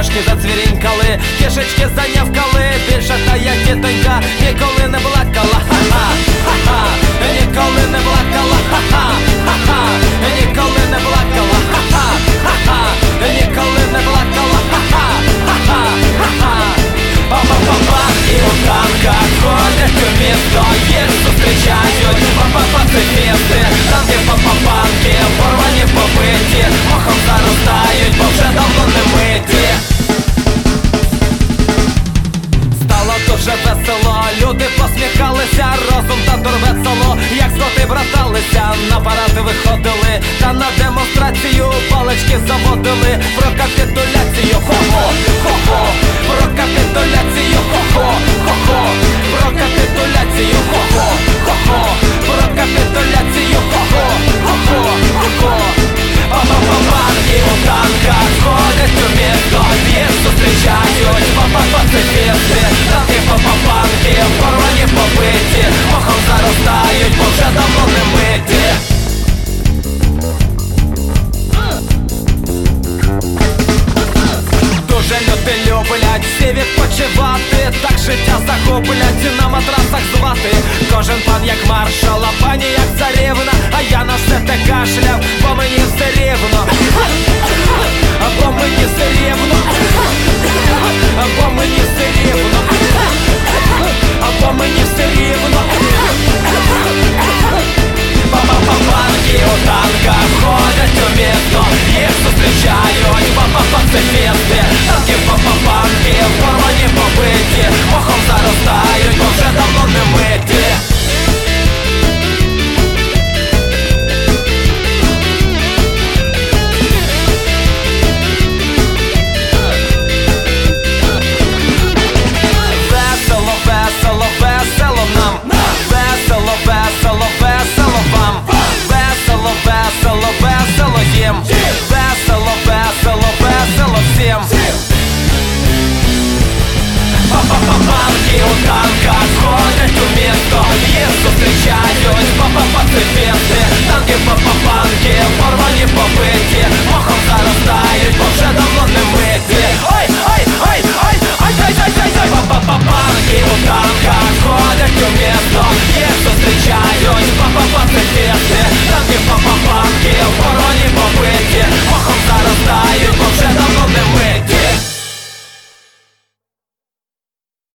собачки зацвірінькали, кішечки занявкали, більше та я тітонька ніколи не плакала, ха-ха, ха-ха, ніколи не плакала, ха-ха, ха-ха, ніколи не плакала, ха-ха, ха-ха, ніколи не плакала, ха-ха, ха-ха, ха-ха. Па-па-па-па, і у танках ходять у місто, їх зустрічають па-па-пацифісти. Танки па-па-панки, порвані побиті, мохом заростають, бо вже давно не миті. Стало дуже весело, люди посміхалися, розум та дурвесело, як злоти браталися, на паради виходили, та на демонстрацію палички заводили. Про капітуляцію, хо-хо, хо-хо, про капітуляцію, хо-хо, хо-хо, про капітуляцію, хо-хо, хо-хо, про капітуляцію, хо-хо, хо-хо, хо-хо. Па-па-па-па, і у танках ходять у місто, їх зустрічають па-па-пацифісти. Танки па-па-панки, порвані побиті, мохом заростають, бо вже давно не миті. Дуже люди люблять всі відпочивати, так життя захоплять і на матрасах звати. Кожен пан як маршал, а пані як царівна, а я на все те кашляв, бо мені все рівно.